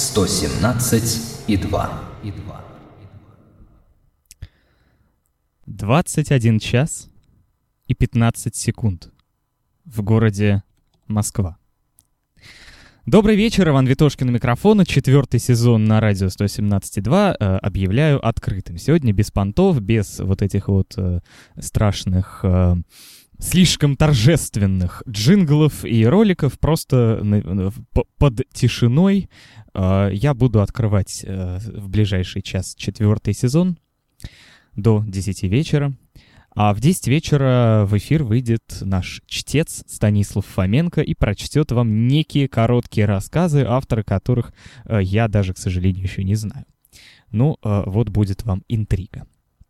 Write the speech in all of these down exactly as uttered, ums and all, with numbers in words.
сто семнадцать и два. двадцать один час и пятнадцать секунд в городе Москва. Добрый вечер, Иван Витошкин у микрофона. Четвертый сезон на радио сто семнадцать и два э, объявляю открытым. Сегодня без понтов, без вот этих вот э, страшных, э, слишком торжественных джинглов и роликов. Просто на, по, под тишиной э, я буду открывать э, в ближайший час четвертый сезон до десяти вечера. А в десять вечера в эфир выйдет наш чтец Станислав Фоменко и прочтет вам некие короткие рассказы, авторы которых э, я даже, к сожалению, еще не знаю. Ну, э, вот будет вам интрига.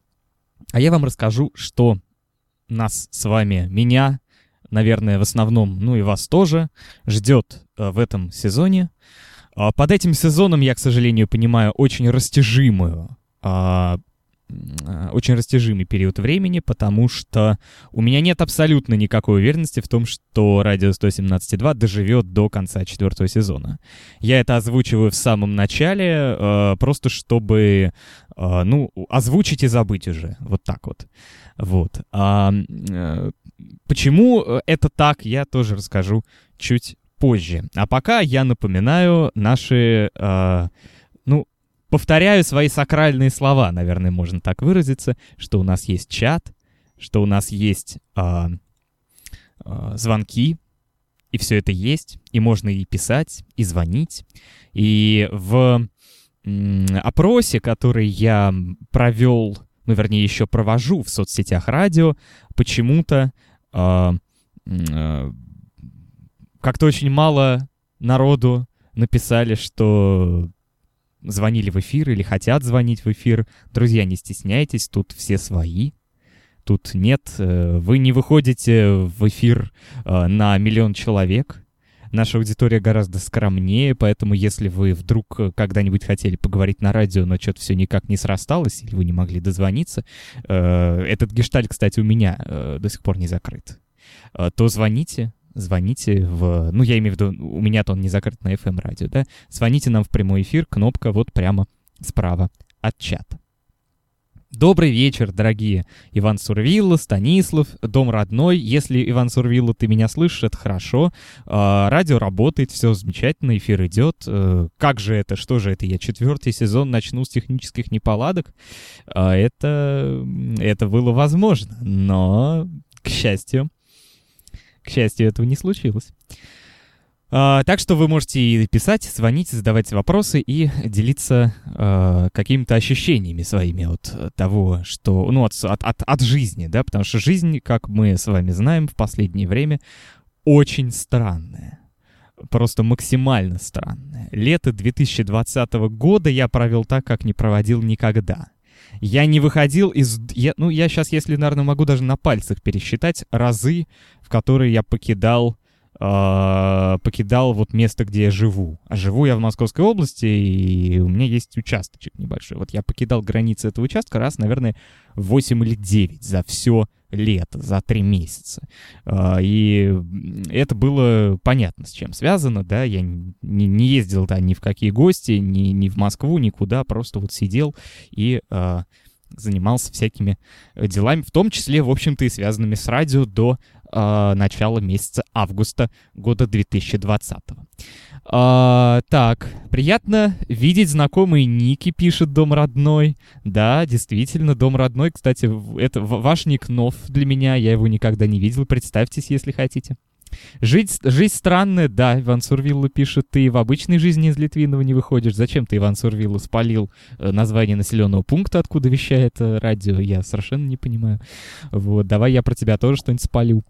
А я вам расскажу, что нас с вами, меня, наверное, в основном, ну и вас тоже, ждет э, в этом сезоне. Э, под этим сезоном я, к сожалению, понимаю очень растяжимую э, очень растяжимый период времени, потому что у меня нет абсолютно никакой уверенности в том, что радио сто семнадцать и два доживет до конца четвертого сезона. Я это озвучиваю в самом начале, э, просто чтобы, э, ну, озвучить и забыть уже, вот так вот. Вот. А, э, почему это так, я тоже расскажу чуть позже. А пока я напоминаю наши, э, ну, повторяю свои сакральные слова, наверное, можно так выразиться, что у нас есть чат, что у нас есть э, э, звонки, и все это есть, и можно и писать, и звонить. И в э, опросе, который я провел, ну, вернее, еще провожу в соцсетях радио, почему-то э, э, как-то очень мало народу написали, что звонили в эфир или хотят звонить в эфир. Друзья, не стесняйтесь, тут все свои. Тут нет, вы не выходите в эфир на миллион человек. Наша аудитория гораздо скромнее, поэтому если вы вдруг когда-нибудь хотели поговорить на радио, но что-то все никак не срасталось, или вы не могли дозвониться, этот гештальт, кстати, у меня до сих пор не закрыт, то звоните. Звоните в... Ну, я имею в виду, у меня-то он не закрыт на эф эм-радио, да? Звоните нам в прямой эфир, кнопка вот прямо справа от чата. Добрый вечер, дорогие Иван Сурвилла, Станислав, дом родной. Если, Иван Сурвилла, ты меня слышишь, это хорошо. А, радио работает, все замечательно, эфир идет. А, как же это, что же это? Я четвертый сезон начну с технических неполадок. А, это... это было возможно, но, к счастью... К счастью, этого не случилось. А, так что вы можете и писать, звонить, задавать вопросы и делиться а, какими-то ощущениями своими от того, что... Ну, от, от, от, от жизни, да, потому что жизнь, как мы с вами знаем, в последнее время очень странная. Просто максимально странная. Лето две тысячи двадцатого года я провел так, как не проводил никогда. Я не выходил из... Я, ну, я сейчас, если, наверное, могу даже на пальцах пересчитать разы, в которые я покидал, э, покидал вот место, где я живу. А живу я в Московской области, и у меня есть участочек небольшой. Вот я покидал границы этого участка раз, наверное, восемь или девять за все лето, за три месяца. Э, и это было понятно, с чем связано, да. Я не, не ездил да, ни в какие гости, ни, ни в Москву, никуда, просто вот сидел и... Э, занимался всякими делами, в том числе, в общем-то, и связанными с радио до э, начала месяца августа года две тысячи двадцатого. А, так, приятно видеть знакомые ники, пишет Дом родной. Да, действительно, Дом родной, кстати, это ваш ник нов для меня, я его никогда не видел, представьтесь, если хотите. Жить, жизнь странная, да, Иван Сурвилла пишет, ты в обычной жизни из Литвинова не выходишь. Зачем ты, Иван Сурвилла, спалил э, название населенного пункта, откуда вещает э, радио? Я совершенно не понимаю. Вот, давай я про тебя тоже что-нибудь спалю.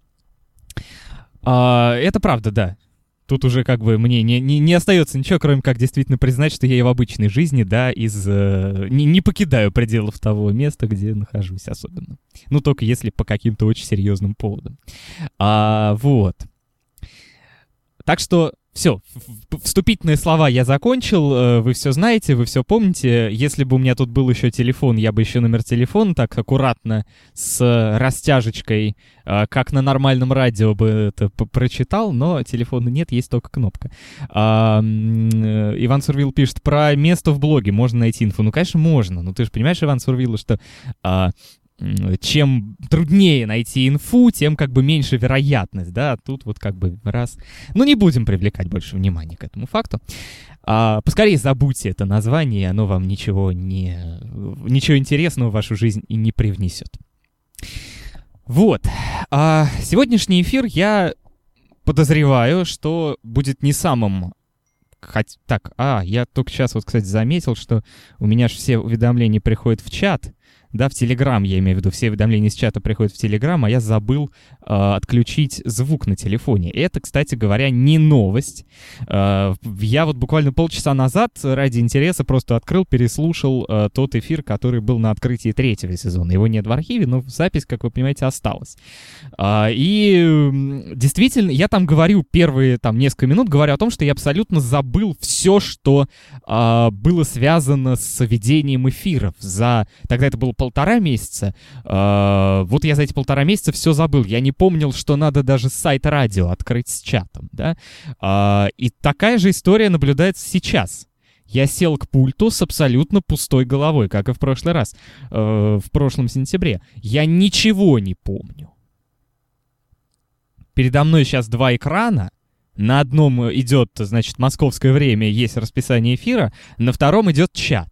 А, это правда, да. Тут уже как бы мне не, не, не остается ничего, кроме как действительно признать, что я и в обычной жизни, да, из... Э, не, не покидаю пределов того места, где нахожусь особенно. Ну, только если по каким-то очень серьезным поводам. А, вот. Так что Все, вступительные слова я закончил, вы все знаете, вы все помните. Если бы у меня тут был еще телефон, я бы еще номер телефона так аккуратно с растяжечкой, как на нормальном радио бы это прочитал, но телефона нет, есть только кнопка. А, Иван Сурвилл пишет, про место в блоге можно найти инфу. Ну, конечно, можно. Ну, ты же понимаешь, Иван Сурвилл, что... А, чем труднее найти инфу, тем как бы меньше вероятность, да, тут вот как бы раз... Ну, не будем привлекать больше внимания к этому факту. А, поскорее забудьте это название, оно вам ничего не... ничего интересного в вашу жизнь и не привнесет. Вот. А сегодняшний эфир, я подозреваю, что будет не самым... Хоть... Так, а, я только сейчас вот, кстати, заметил, что у меня же все уведомления приходят в чат. Да, в Телеграм, я имею в виду, все уведомления из чата приходят в Телеграм, а я забыл э, отключить звук на телефоне. И это, кстати говоря, не новость. Э, я вот буквально полчаса назад ради интереса просто открыл, переслушал э, тот эфир, который был на открытии третьего сезона. Его нет в архиве, но запись, как вы понимаете, осталась. Э, и э, действительно, я там говорю первые там несколько минут, говорю о том, что я абсолютно забыл все, что э, было связано с ведением эфиров. За... Тогда это было полтора месяца. Э, вот я за эти полтора месяца все забыл. Я не помнил, что надо даже сайт радио открыть с чатом, да. Э, и такая же история наблюдается сейчас. Я сел к пульту с абсолютно пустой головой, как и в прошлый раз, э, в прошлом сентябре. Я ничего не помню. Передо мной сейчас два экрана. На одном идет, значит, московское время, есть расписание эфира, на втором идет чат.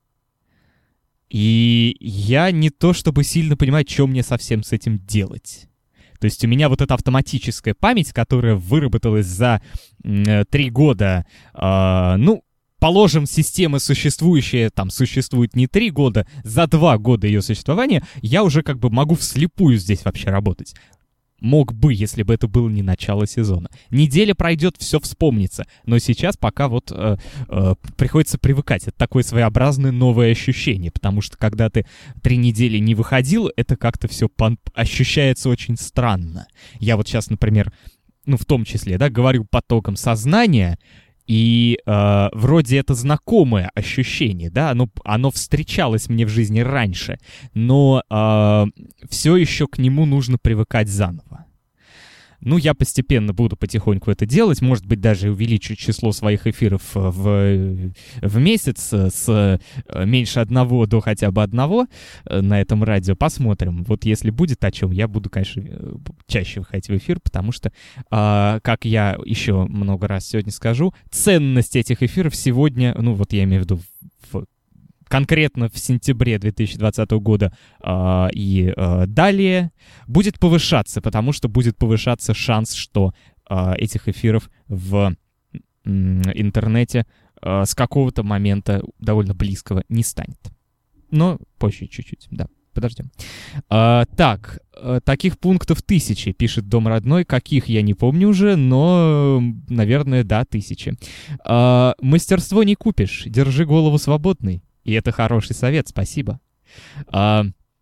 И я не то чтобы сильно понимаю, что мне совсем с этим делать. То есть у меня вот эта автоматическая память, которая выработалась за э, три года, э, ну, положим, система существующая, там, существует не три года, за два года ее существования, я уже как бы могу вслепую здесь вообще работать. Мог бы, если бы это было не начало сезона. Неделя пройдет, все вспомнится. Но сейчас пока вот э, э, приходится привыкать. Это такое своеобразное новое ощущение. Потому что когда ты три недели не выходил, это как-то все пон- ощущается очень странно. Я вот сейчас, например, ну в том числе, да, говорю потоком сознания, и э, вроде это знакомое ощущение, да, оно, оно встречалось мне в жизни раньше, но э, все еще к нему нужно привыкать заново. Ну, я постепенно буду потихоньку это делать, может быть, даже увеличу число своих эфиров в, в месяц с меньше одного до хотя бы одного на этом радио. Посмотрим. Вот если будет о чем, я буду, конечно, чаще выходить в эфир, потому что, а, как я еще много раз сегодня скажу, ценность этих эфиров сегодня, ну, вот я имею в виду в конкретно в сентябре две тысячи двадцатого года э, и э, далее будет повышаться, потому что будет повышаться шанс, что э, этих эфиров в э, интернете э, с какого-то момента довольно близкого не станет. Но позже чуть-чуть, да, подождем. А, так, таких пунктов тысячи, пишет Дом родной. Каких, я не помню уже, но, наверное, да, тысячи. А, мастерство не купишь, держи голову свободной. И это хороший совет, спасибо. А,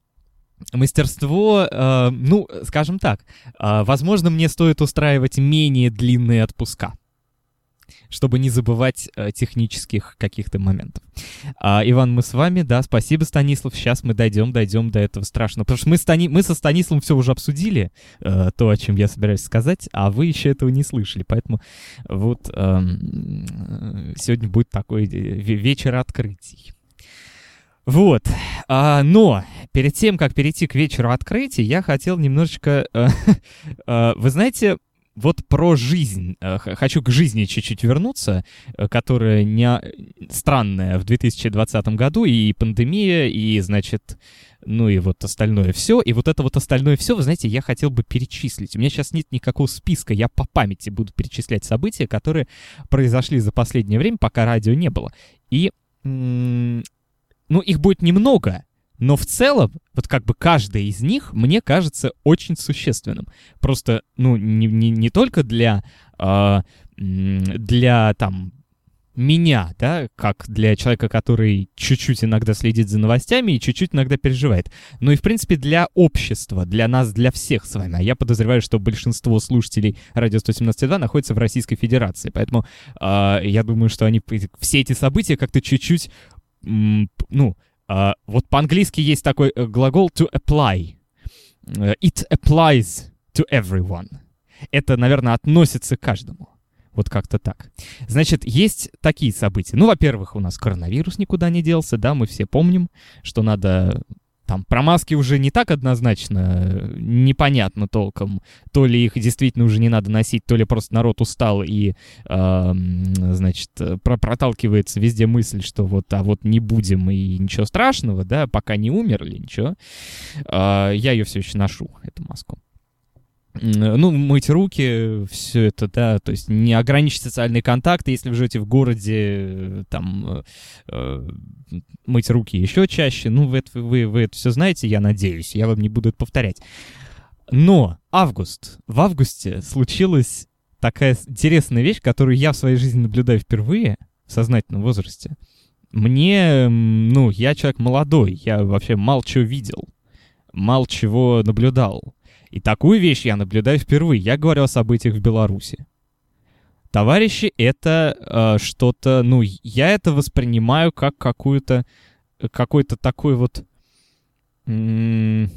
мастерство, а, ну, скажем так, а, возможно, мне стоит устраивать менее длинные отпуска, чтобы не забывать а, технических каких-то моментов. А, Иван, мы с вами, да, спасибо, Станислав. Сейчас мы дойдем, дойдем до этого страшного. Потому что мы, Стани... мы со Станиславом все уже обсудили, а, то, о чем я собираюсь сказать, а вы еще этого не слышали. Поэтому вот а, сегодня будет такой вечер открытий. Вот, а, но перед тем, как перейти к вечеру открытий, я хотел немножечко, э, э, вы знаете, вот про жизнь, э, хочу к жизни чуть-чуть вернуться, э, которая не странная в две тысячи двадцатом году, и пандемия, и, значит, ну и вот остальное все, и вот это вот остальное все, вы знаете, я хотел бы перечислить. У меня сейчас нет никакого списка, я по памяти буду перечислять события, которые произошли за последнее время, пока радио не было, и... М- Ну, их будет немного, но в целом, вот как бы каждый из них, мне кажется, очень существенным. Просто, ну, не, не, не только для, э, для, там, меня, да, как для человека, который чуть-чуть иногда следит за новостями и чуть-чуть иногда переживает, но и, в принципе, для общества, для нас, для всех с вами. А я подозреваю, что большинство слушателей радио сто семнадцать и два находится в Российской Федерации, поэтому э, я думаю, что они все эти события как-то чуть-чуть, м, ну, э, вот по-английски есть такой глагол to apply. It applies to everyone. Это, наверное, относится к каждому. Вот как-то так. Значит, есть такие события. Ну, во-первых, у нас коронавирус никуда не делся, да, мы все помним, что надо... Там про маски уже не так однозначно, непонятно толком, то ли их действительно уже не надо носить, то ли просто народ устал и, э, значит, про- проталкивается везде мысль, что вот, а вот не будем и ничего страшного, да, пока не умерли, ничего. Э, я ее все еще ношу, эту маску. Ну, мыть руки, все это, да, то есть не ограничить социальные контакты, если вы живете в городе, там, э, мыть руки еще чаще, ну, вы, вы, вы это все знаете, я надеюсь, я вам не буду это повторять. Но август, в августе случилась такая интересная вещь, которую я в своей жизни наблюдаю впервые в сознательном возрасте. Мне, ну, я человек молодой, я вообще мало чего видел, мало чего наблюдал. И такую вещь я наблюдаю впервые. Я говорю о событиях в Беларуси. Товарищи, это э, что-то... Ну, я это воспринимаю как какую-то... Какой-то такой вот... М-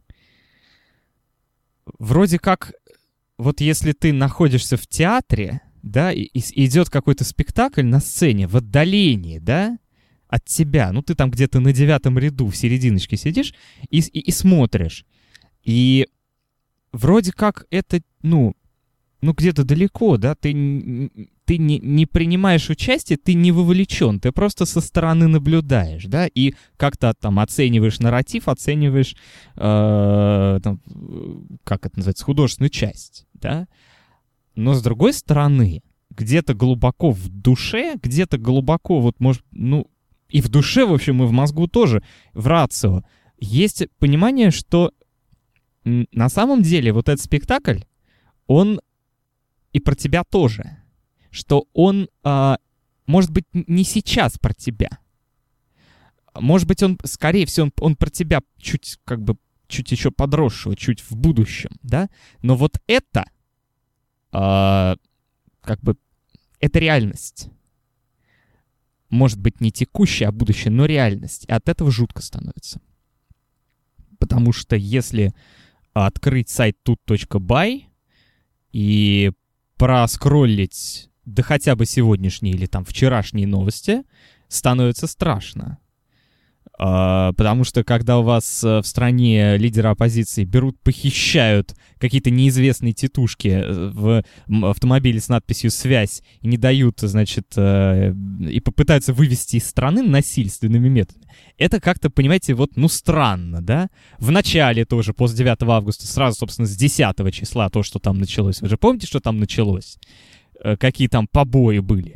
вроде как... Вот если ты находишься в театре, да, и, и идет какой-то спектакль на сцене в отдалении, да, от тебя. Ну, ты там где-то на девятом ряду в серединочке сидишь и, и, и смотришь. И... Вроде как это, ну, ну где-то далеко, да, ты, ты не, не принимаешь участие, ты не вовлечен, ты просто со стороны наблюдаешь, да, и как-то там оцениваешь нарратив, оцениваешь, э, там, как это называется, художественную часть, да. Но с другой стороны, где-то глубоко в душе, где-то глубоко, вот, может, ну, и в душе, в общем, и в мозгу тоже, в рацио, есть понимание, что на самом деле вот этот спектакль, он и про тебя тоже. Что он, а, может быть, не сейчас про тебя. Может быть, он, скорее всего, он, он про тебя чуть, как бы, чуть еще подросшего, чуть в будущем, да? Но вот это, а, как бы, это реальность. Может быть, не текущая, а будущее, но реальность. И от этого жутко становится. Потому что если... открыть сайт тут точка бай и проскроллить, да хотя бы сегодняшние или там вчерашние новости, становится страшно. А, потому что когда у вас в стране лидеры оппозиции берут, похищают какие-то неизвестные тетушки в автомобиле с надписью «Связь» и не дают, значит, и попытаются вывести из страны насильственными методами, это как-то, понимаете, вот, ну, странно, да? В начале тоже, после девятого августа, сразу, собственно, с десятого числа то, что там началось. Вы же помните, что там началось? Какие там побои были?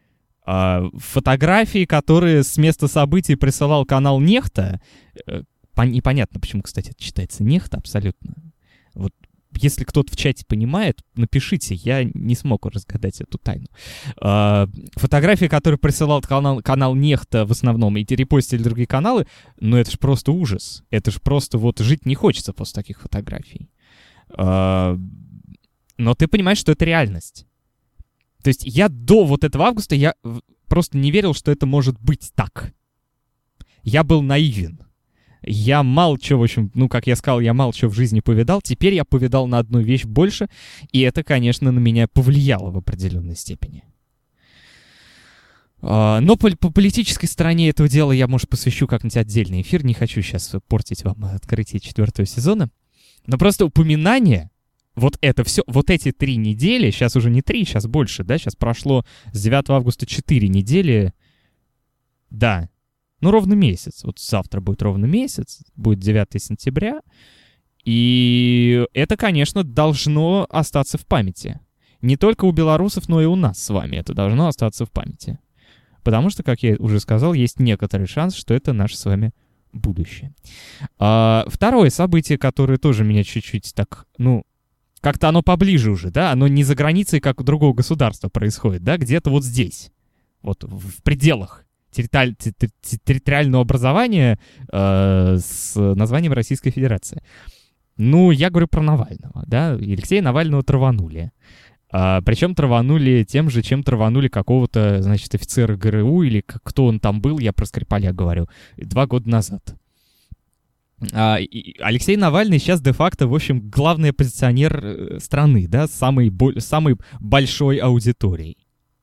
Фотографии, которые с места событий присылал канал «Нехта». Непонятно, почему, кстати, это читается «Нехта» абсолютно. Вот если кто-то в чате понимает, напишите, я не смог разгадать эту тайну. Фотографии, которые присылал канал, канал «Нехта» в основном, и репостили другие каналы, ну это ж просто ужас. Это ж просто вот жить не хочется после таких фотографий. Но ты понимаешь, что это реальность. То есть я до вот этого августа, я просто не верил, что это может быть так. Я был наивен. Я мало чего, в общем, ну, как я сказал, я мало чего в жизни повидал. Теперь я повидал на одну вещь больше, и это, конечно, на меня повлияло в определенной степени. Но по, по политической стороне этого дела я, может, посвящу как-нибудь отдельный эфир. Не хочу сейчас портить вам открытие четвертого сезона. Но просто упоминание... Вот это все, вот эти три недели, сейчас уже не три, сейчас больше, да, сейчас прошло с девятого августа четыре недели, да, ну ровно месяц, вот завтра будет ровно месяц, будет девятого сентября, и это, конечно, должно остаться в памяти. Не только у белорусов, но и у нас с вами это должно остаться в памяти. Потому что, как я уже сказал, есть некоторый шанс, что это наше с вами будущее. А, второе событие, которое тоже меня чуть-чуть так, ну, как-то оно поближе уже, да, оно не за границей, как у другого государства происходит, да, где-то вот здесь, вот в пределах территори- территориального образования э, с названием Российская Федерация. Ну, я говорю про Навального, да, Алексея Навального траванули. А, причем траванули тем же, чем траванули какого-то, значит, офицера ГРУ, или кто он там был, я про Скрипаля говорю, два года назад. А, и Алексей Навальный сейчас де-факто, в общем, главный оппозиционер страны, да, с самой, бо- самой большой аудиторией.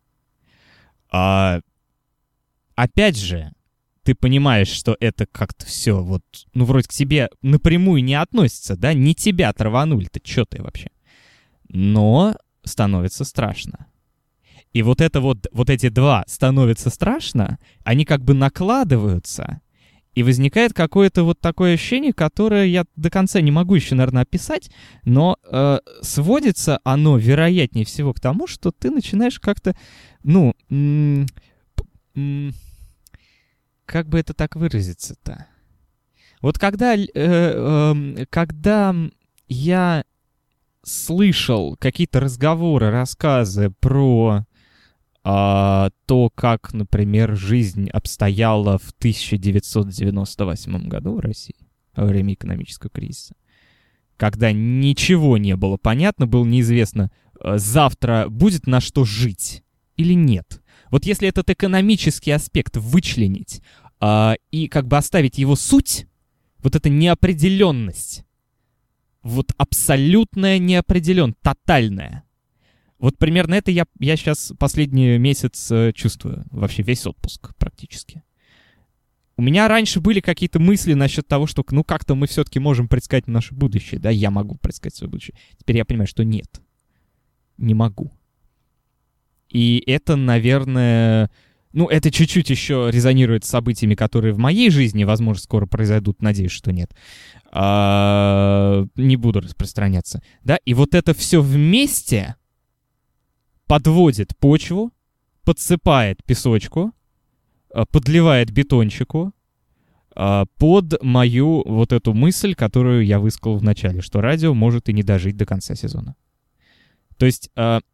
А, опять же, ты понимаешь, что это как-то все вот, ну, вроде к тебе напрямую не относится, да, не тебя траванули-то, чё ты вообще? Но становится страшно. И вот это вот, вот эти два становится страшно, они как бы накладываются, и возникает какое-то вот такое ощущение, которое я до конца не могу еще, наверное, описать, но э, сводится оно, вероятнее всего, к тому, что ты начинаешь как-то, ну, м- м- как бы это так выразиться-то? Вот когда, э, э, когда я слышал какие-то разговоры, рассказы про а, то, как, например, жизнь обстояла в тысяча девятьсот девяносто восьмом году в России во время экономического кризиса, когда ничего не было понятно, было неизвестно, завтра будет на что жить или нет. Вот если этот экономический аспект вычленить а, и как бы оставить его суть, вот эта неопределенность, вот абсолютная неопределенность, тотальная. Вот примерно это я, я сейчас последний месяц э, чувствую, вообще весь отпуск практически. У меня раньше были какие-то мысли насчет того, что ну как-то мы все-таки можем предсказать наше будущее, да, я могу предсказать свое будущее. Теперь я понимаю, что нет, не могу. И это, наверное, ну это чуть-чуть еще резонирует с событиями, которые в моей жизни, возможно, скоро произойдут, надеюсь, что нет. А, не буду распространяться, да, и вот это все вместе подводит почву, подсыпает песочку, подливает бетончику под мою вот эту мысль, которую я высказал в начале, что радио может и не дожить до конца сезона. То есть,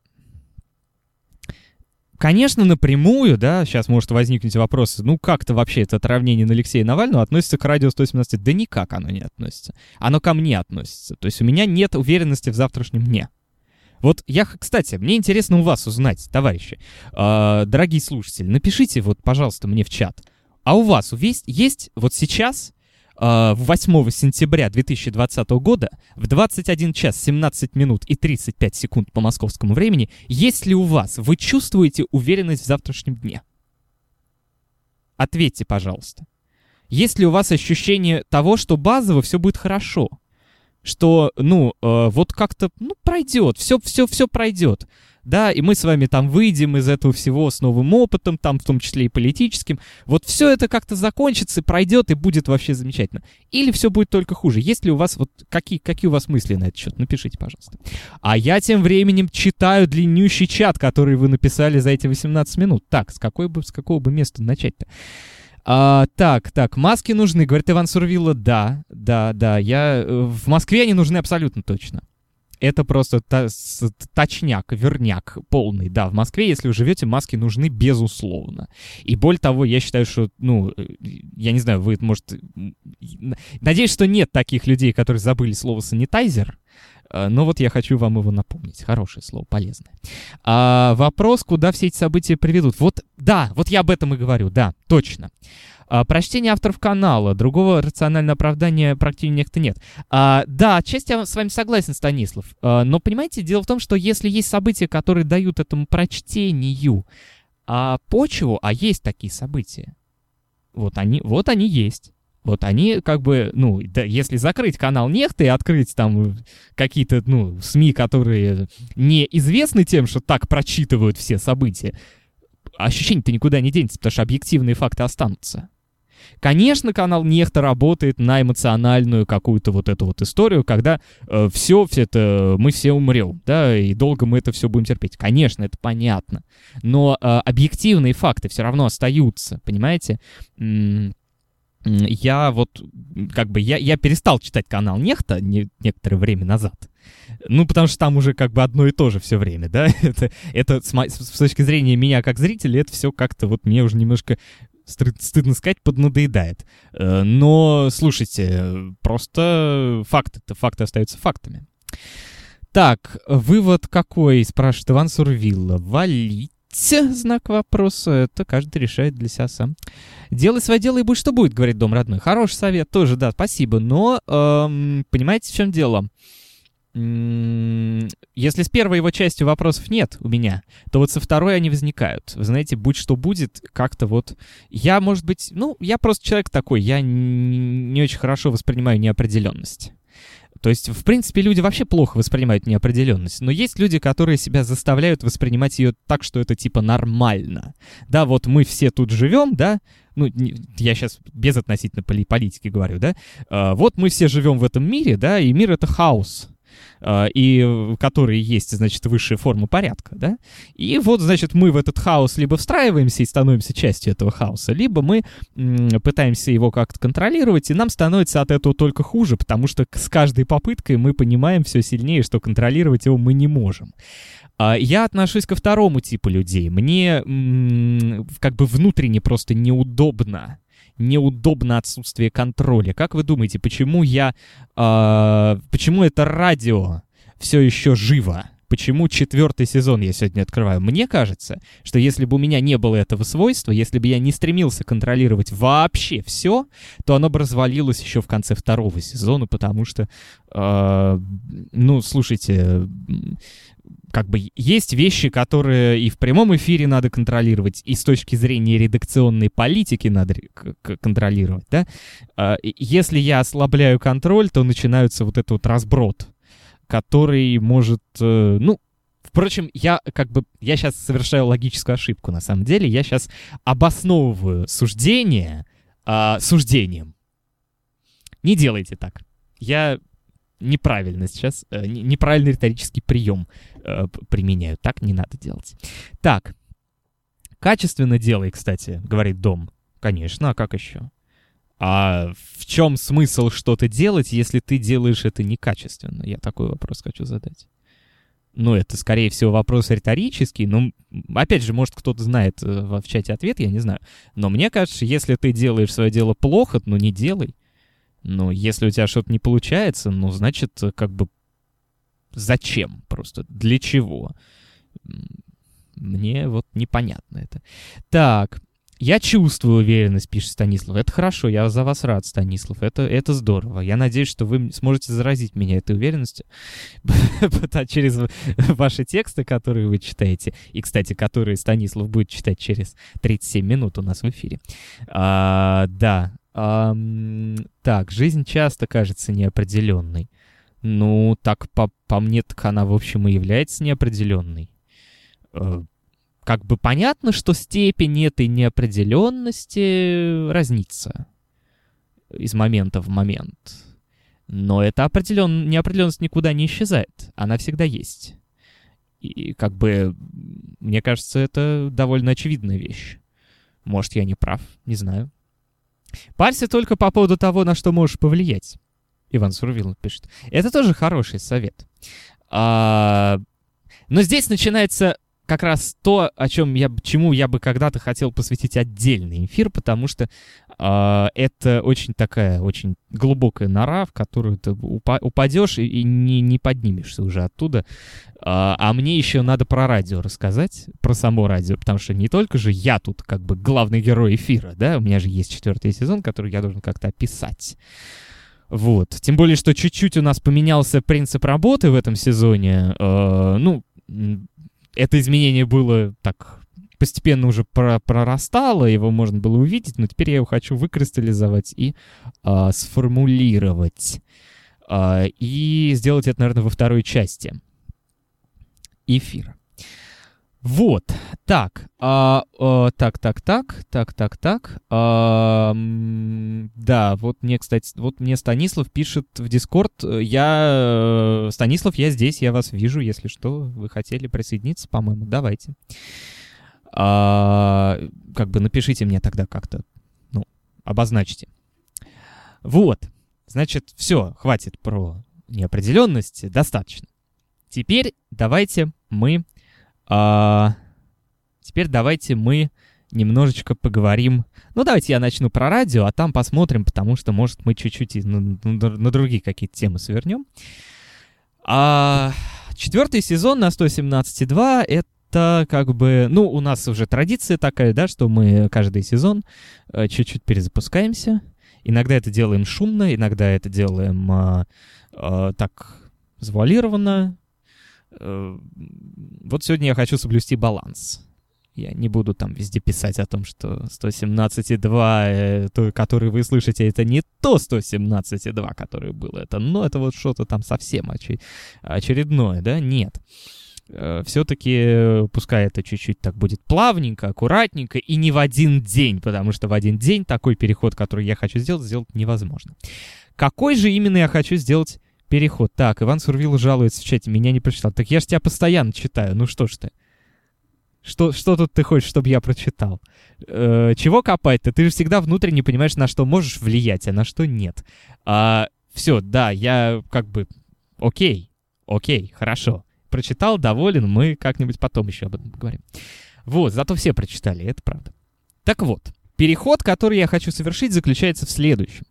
конечно, напрямую, да, сейчас может возникнуть вопрос, ну как-то вообще это отравление на Алексея Навального относится к радио сто семнадцать? Да никак оно не относится. Оно ко мне относится. То есть у меня нет уверенности в завтрашнем дне. Вот я, кстати, мне интересно у вас узнать, товарищи, э, дорогие слушатели, напишите вот, пожалуйста, мне в чат. А у вас есть, есть вот сейчас, э, восьмого сентября две тысячи двадцатого года, в двадцать один час семнадцать минут и тридцать пять секунд по московскому времени, есть ли у вас, вы чувствуете уверенность в завтрашнем дне? Ответьте, пожалуйста. Есть ли у вас ощущение того, что базово все будет хорошо? Что, ну, э, вот как-то, ну, пройдет, все, все, все пройдет, да, и мы с вами там выйдем из этого всего с новым опытом, там, в том числе и политическим, вот все это как-то закончится, пройдет, и будет вообще замечательно. Или все будет только хуже? Есть ли у вас, вот, какие, какие у вас мысли на этот счет? Напишите, пожалуйста. А я тем временем читаю длиннющий чат, который вы написали за эти восемнадцать минут. Так, с, какой бы, с какого бы места начать-то? А, так, так, маски нужны, говорит Иван Сурвилла, да, да, да, я, в Москве они нужны абсолютно точно. Это просто та, с, точняк, верняк полный, да, в Москве, если вы живете, маски нужны безусловно. И более того, я считаю, что, ну, я не знаю, вы, может, надеюсь, что нет таких людей, которые забыли слово «санитайзер», но вот я хочу вам его напомнить. Хорошее слово, полезное. А, вопрос, куда все эти события приведут. Вот, да, вот я об этом и говорю, да, точно. А, прочтение авторов канала, другого рационального оправдания практически некто нет. А, да, отчасти я с вами согласен, Станислав. А, но, понимаете, дело в том, что если есть события, которые дают этому прочтению а, почву, а есть такие события, вот они, вот они есть. Вот они как бы, ну, да, если закрыть канал Нехты и открыть там какие-то, ну, СМИ, которые не известны тем, что так прочитывают все события, ощущение-то никуда не денется, потому что объективные факты останутся. Конечно, канал Нехта работает на эмоциональную какую-то вот эту вот историю, когда э, все, все это, мы все умрем, да, и долго мы это все будем терпеть. Конечно, это понятно. Но э, объективные факты все равно остаются, понимаете? М- Я вот, как бы, я, я перестал читать канал Нехта не, некоторое время назад. Ну, потому что там уже как бы одно и то же все время, да? это, это с, мо- с точки зрения меня как зрителя, это все как-то вот мне уже немножко, стыд- стыдно сказать, поднадоедает. Э, Но, слушайте, просто факты-то, факты остаются фактами. Так, вывод какой, спрашивает Иван Сурвилла. Валить, знак вопроса, это каждый решает для себя сам. Делай свое дело и будь что будет, говорит Дом родной. Хороший совет тоже, да, спасибо. Но, эм, понимаете, в чем дело? М, Если с первой его частью вопросов нет у меня, то вот со второй они возникают. Вы знаете, будь что будет, как-то вот... Я, может быть, ну, я просто человек такой, я н- не очень хорошо воспринимаю неопределенность. То есть, в принципе, люди вообще плохо воспринимают неопределенность, но есть люди, которые себя заставляют воспринимать ее так, что это типа нормально. Да, вот мы все тут живем, да, ну, не- я сейчас безотносительно поли- политики говорю, да, А, вот мы все живем в этом мире, да, и мир — это хаос, а, и в который есть, значит, высшая форма порядка, да, и вот, значит, мы в этот хаос либо встраиваемся и становимся частью этого хаоса, либо мы м, пытаемся его как-то контролировать, и нам становится от этого только хуже, потому что к- с каждой попыткой мы понимаем все сильнее, что контролировать его мы не можем. А, Я отношусь ко второму типу людей. Мне м, как бы внутренне просто неудобно. Неудобно отсутствие контроля. Как вы думаете, почему я... а, почему это радио все еще живо? Почему четвертый сезон я сегодня открываю? Мне кажется, что если бы у меня не было этого свойства, если бы я не стремился контролировать вообще все, то оно бы развалилось еще в конце второго сезона, потому что, а, ну, слушайте, м, как бы есть вещи, которые и в прямом эфире надо контролировать, и с точки зрения редакционной политики надо ре- к- к- контролировать, да? А, и Если я ослабляю контроль, то начинается вот этот вот разброд, который может, э, ну, впрочем, я как бы, я сейчас совершаю логическую ошибку, на самом деле, я сейчас обосновываю суждение а, суждением. Не делайте так. Я неправильно сейчас, э, не- неправильный риторический прием э, п- применяю. Так не надо делать. Так, качественно делай, кстати, говорит Дом. Конечно, а как еще? А в чем смысл что-то делать, если ты делаешь это некачественно? Я такой вопрос хочу задать. Ну, это, скорее всего, вопрос риторический. Ну, м, опять же, может, кто-то знает э, в в чате ответ, я не знаю. Но мне кажется, если ты делаешь свое дело плохо, ну, не делай. Но если у тебя что-то не получается, ну, значит, э, как бы зачем просто? Для чего? М, Мне вот непонятно это. Так, я чувствую уверенность, пишет Станислав. Это хорошо, я за вас рад, Станислав. Это, это здорово. Я надеюсь, что вы сможете заразить меня этой уверенностью через ваши тексты, которые вы читаете. И, кстати, которые Станислав будет читать через тридцать семь минут у нас в эфире. А, да. Ам, так, жизнь часто кажется неопределенной. Ну, так по, по мне, так она, в общем, и является неопределенной. Э, Как бы понятно, что степень этой неопределенности разнится из момента в момент. Но эта определен... неопределенность никуда не исчезает. Она всегда есть. И как бы, мне кажется, это довольно очевидная вещь. Может, я не прав, не знаю. Парься только по поводу того, на что можешь повлиять. Иван Сурвилов пишет. Это тоже хороший совет. А, Но здесь начинается как раз то, о чем я, б- чему я бы когда-то хотел посвятить отдельный эфир, потому что а, это очень такая, очень глубокая нора, в которую ты упа- упадешь и, и не, не поднимешься уже оттуда. А, а мне еще надо про радио рассказать, про само радио, потому что не только же я тут как бы главный герой эфира, да, у меня же есть четвертый сезон, который я должен как-то описать. Вот. Тем более, что чуть-чуть у нас поменялся принцип работы в этом сезоне. Э, ну, м, это изменение было так постепенно уже про- прорастало, его можно было увидеть, но теперь я его хочу выкристаллизовать и а, сформулировать. А, и сделать это, наверное, во второй части эфира. Вот, так, а, а, так, так, так, так, так, так, а, м, да, вот мне, кстати, вот мне Станислав пишет в Дискорд, я, э, Станислав, я здесь, я вас вижу, если что, вы хотели присоединиться, по-моему, давайте. А, как бы напишите мне тогда как-то, ну, обозначьте. Вот, значит, все, хватит про неопределенности достаточно. Теперь давайте мы... А, теперь давайте мы немножечко поговорим... Ну, давайте я начну про радио, а там посмотрим, потому что, может, мы чуть-чуть на, на, на другие какие-то темы свернем. А, четвертый сезон на сто семнадцать и два — это как бы... Ну, у нас уже традиция такая, да, что мы каждый сезон а, чуть-чуть перезапускаемся. Иногда это делаем шумно, иногда это делаем а, а, так завуалированно. Вот сегодня я хочу соблюсти баланс. Я не буду там везде писать о том, что сто семнадцать и два, э, то, который вы слышите, это не то сто семнадцать и два, которое было. Это, ну, это вот что-то там совсем очи- очередное, да? Нет. Э, все-таки пускай это чуть-чуть так будет плавненько, аккуратненько и не в один день, потому что в один день такой переход, который я хочу сделать, сделать невозможно. Какой же именно я хочу сделать переход? Так, Иван Сурвилов жалуется в чате, меня не прочитал. Так я ж тебя постоянно читаю, ну что ж ты? Что, что тут ты хочешь, чтобы я прочитал? Э, чего копать-то? Ты же всегда внутренне понимаешь, на что можешь влиять, а на что нет. А, все, да, я как бы... Окей, окей, хорошо. Прочитал, доволен, мы как-нибудь потом еще об этом поговорим. Вот, зато все прочитали, это правда. Так вот, переход, который я хочу совершить, заключается в следующем.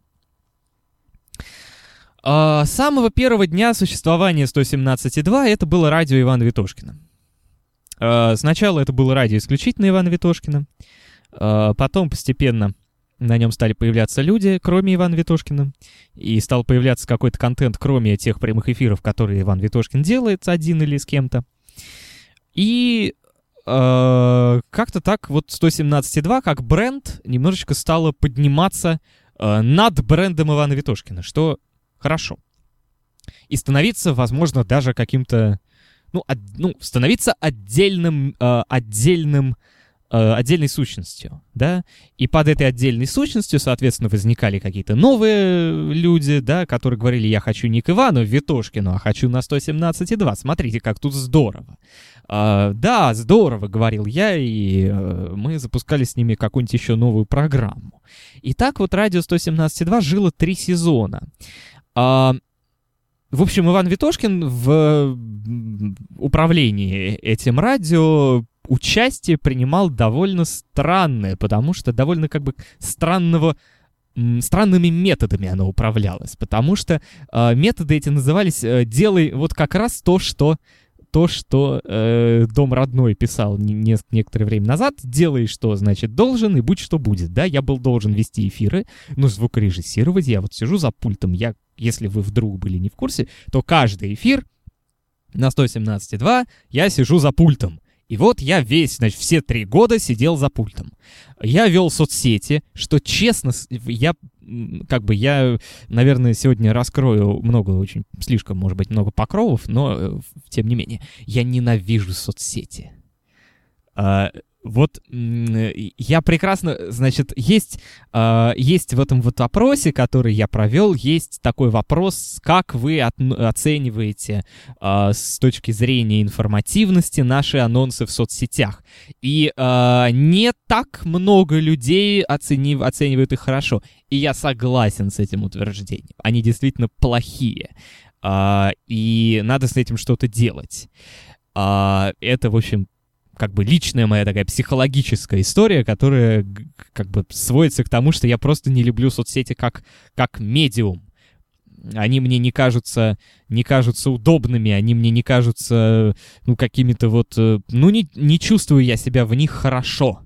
С самого первого дня существования сто семнадцать и два это было радио Ивана Ветошкина. Сначала это было радио исключительно Ивана Ветошкина, потом постепенно на нем стали появляться люди, кроме Ивана Ветошкина, и стал появляться какой-то контент, кроме тех прямых эфиров, которые Иван Ветошкин делает один или с кем-то. И э, как-то так вот сто семнадцать и два как бренд немножечко стало подниматься э, над брендом Ивана Ветошкина, что хорошо. И становиться, возможно, даже каким-то... Ну, от, ну становиться отдельным, э, отдельным, э, отдельной сущностью, да? И под этой отдельной сущностью, соответственно, возникали какие-то новые люди, да, которые говорили, я хочу не к Ивану Ветошкину, а хочу на сто семнадцать и два. Смотрите, как тут здорово. Э, да, здорово, говорил я, и э, мы запускали с ними какую-нибудь еще новую программу. И так вот радио сто семнадцать и два жило три сезона. А, в общем, Иван Ветошкин в управлении этим радио участие принимал довольно странное, потому что довольно как бы странного, странными методами оно управлялось, потому что а, методы эти назывались «делай вот как раз то, что...» То, что э, Дом родной писал не, не, некоторое время назад, делай, что, значит, должен, и будь, что будет, да, я был должен вести эфиры, ну, звукорежиссировать, я вот сижу за пультом, я, если вы вдруг были не в курсе, то каждый эфир на сто семнадцать и два я сижу за пультом, и вот я весь, значит, все три года сидел за пультом. Я вел соцсети, что, честно, я, как бы, я, наверное, сегодня раскрою много, очень, слишком, может быть, много покровов, но, тем не менее, я ненавижу соцсети. А, вот я прекрасно, значит, есть, а, есть в этом вот вопросе, который я провел, есть такой вопрос, как вы от, оцениваете а, с точки зрения информативности наши анонсы в соцсетях. И а, не так много людей оценив, оценивают их хорошо. И я согласен с этим утверждением. Они действительно плохие. А, и надо с этим что-то делать. А, это, в общем, как бы личная моя такая психологическая история, которая как бы сводится к тому, что я просто не люблю соцсети как, как медиум. Они мне не кажутся, не кажутся удобными, они мне не кажутся, ну, какими-то вот... Ну, не, не чувствую я себя в них хорошо.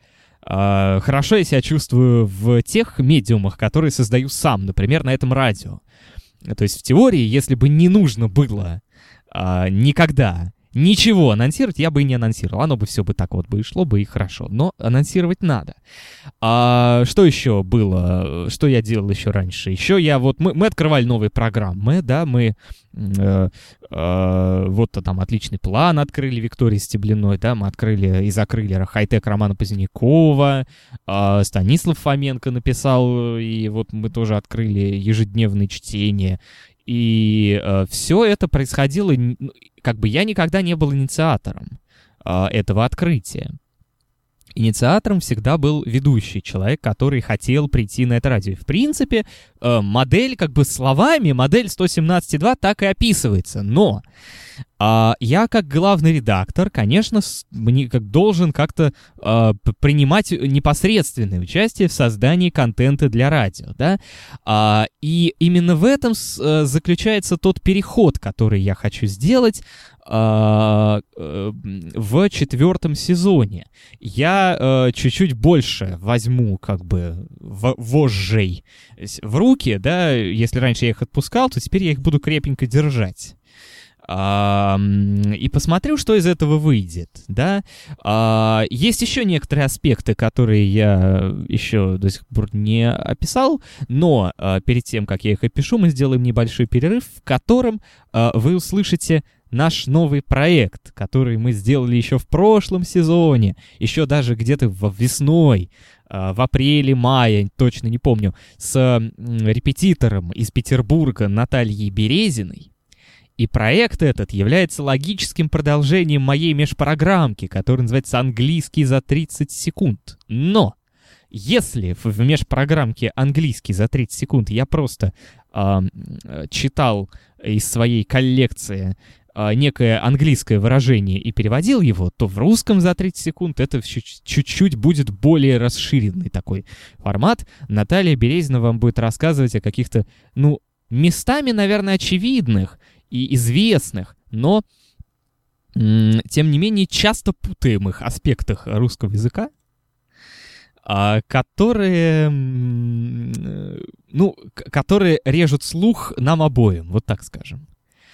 А, хорошо я себя чувствую в тех медиумах, которые создаю сам, например, на этом радио. То есть в теории, если бы не нужно было а, никогда... Ничего анонсировать я бы и не анонсировал. Оно бы все бы так вот бы и шло бы, и хорошо. Но анонсировать надо. А что еще было? Что я делал еще раньше? Еще я вот... Мы, мы открывали новые программы, да, мы... Э, э, вот там отличный план открыли Виктории Стеблиной, да, мы открыли и закрыли хай-тек Романа Позднякова, э, Станислав Фоменко написал, и вот мы тоже открыли ежедневное чтение. И э, все это происходило, как бы я никогда не был инициатором э, этого открытия. инициатором всегда был ведущий, человек, который хотел прийти на это радио. В принципе, э, модель, как бы словами, модель сто семнадцать и два так и описывается, но э, я, как главный редактор, конечно, с, мне, как должен как-то э, принимать непосредственное участие в создании контента для радио, да, а, и именно в этом с, э, заключается тот переход, который я хочу сделать в четвертом сезоне. Я э, чуть-чуть больше возьму как бы в- вожжей в руки, да, если раньше я их отпускал, то теперь я их буду крепенько держать. А, и посмотрю, что из этого выйдет, да. А, есть еще некоторые аспекты, которые я еще до сих пор не описал, но а, перед тем, как я их опишу, мы сделаем небольшой перерыв, в котором а, вы услышите наш новый проект, который мы сделали еще в прошлом сезоне, еще даже где-то в весной, в апреле-мае, точно не помню, с репетитором из Петербурга Натальей Березиной. И проект этот является логическим продолжением моей межпрограммки, которая называется «Английский за тридцать секунд». Но если в межпрограммке «Английский за тридцать секунд» я просто э, читал из своей коллекции некое английское выражение и переводил его, то в русском за тридцать секунд это чуть-чуть будет более расширенный такой формат. Наталья Березина вам будет рассказывать о каких-то, ну, местами, наверное, очевидных и известных, но, м- тем не менее, часто путаемых аспектах русского языка, а, которые, м- ну, к- которые режут слух нам обоим, вот так скажем.